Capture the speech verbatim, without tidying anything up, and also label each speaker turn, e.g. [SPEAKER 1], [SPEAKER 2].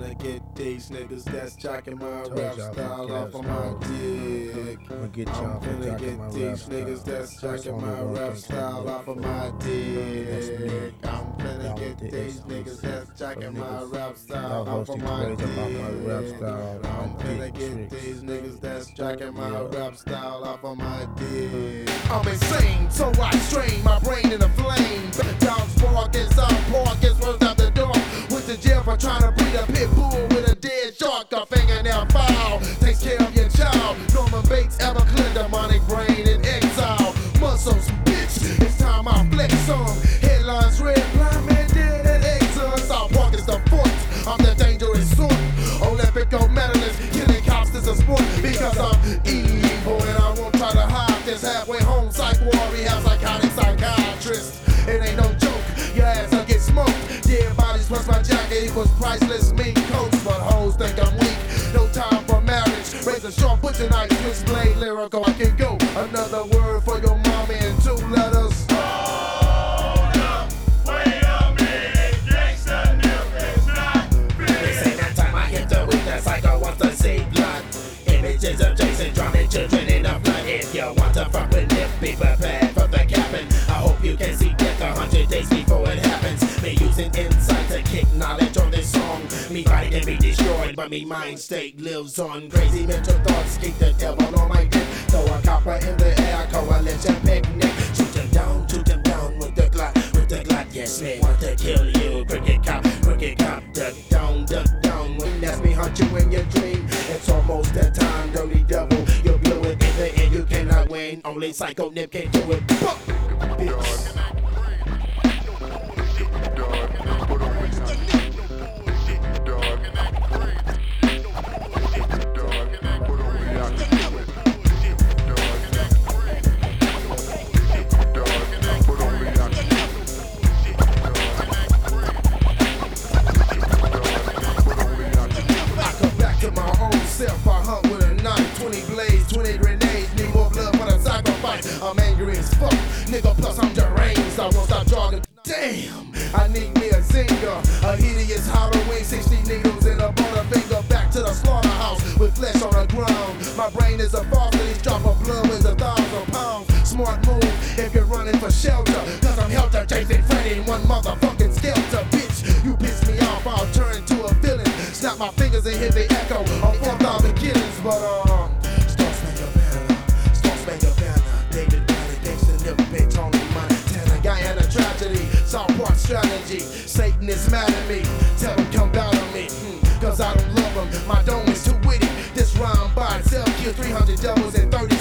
[SPEAKER 1] finna get these niggas that's jacking my rap style off of my dick.
[SPEAKER 2] I'ma get y'all
[SPEAKER 1] I'm
[SPEAKER 2] for
[SPEAKER 1] finna
[SPEAKER 2] jacking my
[SPEAKER 1] get
[SPEAKER 2] rap
[SPEAKER 1] these niggas
[SPEAKER 2] style.
[SPEAKER 1] that's
[SPEAKER 2] That's
[SPEAKER 1] jacking
[SPEAKER 2] only
[SPEAKER 1] my
[SPEAKER 2] one
[SPEAKER 1] rap
[SPEAKER 2] thing
[SPEAKER 1] style
[SPEAKER 2] can
[SPEAKER 1] off of my
[SPEAKER 2] That's
[SPEAKER 1] dick.
[SPEAKER 2] me.
[SPEAKER 1] I'm finna
[SPEAKER 2] Y'all
[SPEAKER 1] get
[SPEAKER 2] with the
[SPEAKER 1] these niggas that's jacking my rap style
[SPEAKER 2] Y'all
[SPEAKER 1] off of
[SPEAKER 2] hosting
[SPEAKER 1] my
[SPEAKER 2] crazy about my rap
[SPEAKER 1] dick.
[SPEAKER 2] style.
[SPEAKER 1] I'm
[SPEAKER 2] My
[SPEAKER 1] finna
[SPEAKER 2] dick
[SPEAKER 1] get
[SPEAKER 2] tricks.
[SPEAKER 1] these niggas that's jacking my rap style off of my dick.
[SPEAKER 3] I'm insane, so I strain my brain in a flame. Dogs bark and some pork is worse out the door. Went to jail for trying to breed a pit bull with a dead shark. A fingernail foul takes care of your child. Norman Bates ever cleared demonic brain in exile. Muscles, bitch, it's time I flex on. Headlines red, blind man dead at Exxon. South Park is the fort. I'm the dangerous sort. Olympic gold medalist, killing cops is a sport because I'm evil and I won't try to hide this. Halfway home, psych ward, rehab, psychotic psychiatrist. It ain't no joke, your ass will get smoked. Dead bodies plus my jacket equals priceless meat coats. But hoes think I'm weak, no time for marriage. Raise a sharp butcher knife, twist blade lyrical. I can go another word for your mommy in two letters.
[SPEAKER 4] Hold up, wait a minute, gangsta nip is not finished.
[SPEAKER 5] This ain't that time I hit the weed, the psycho wants to see blood. Images of Jason drowning children in the flood. If you want to fuck with Nip, be prepared for the cabin. I hope you can see death a hundred days before it happens. Me using insight to kick knowledge on this song. Me body can be destroyed, but me mind state lives on. Crazy mental thoughts keep the devil on my dick. Throw a copper in the air, coalition picnic. Shoot them down, shoot them down with the Glock, with the Glock. Yes, me want to kill you, cricket cop, cricket cop. Duck down, duck down. When that's me hunt you in your dream. It's almost that time, dirty devil. You'll blow it in the end, you cannot win. Only Psycho Nip can do it. Fuck, bitch.
[SPEAKER 3] Self, I hunt with a knife, twenty blades, twenty grenades, need more blood for the sacrifice. I'm angry as fuck, nigga, plus I'm deranged. I won't stop jogging. Damn, I need me a zinger, a hideous Halloween, sixty needles in a butterfinger. Back to the slaughterhouse with flesh on the ground. My brain is a faucet, each drop of blood weighs a thousand pounds. Smart move if you're running for shelter, cause I'm helter chasing Freddy in one motherfucking skelter. Bitch, you piss me off, I'll turn into a villain. Snap my fingers and hit the echo on four thousand killings. But um, Star Spangled Banner, Star Spangled Banner, David Banner, Gangsta Nip, bitch, Tony Montana, Guyana tragedy, South Park strategy. Satan is mad at me, tell him come down on me, hmm, cause I don't love him. My dome is too witty. This rhyme by itself kills three hundred devils and thirty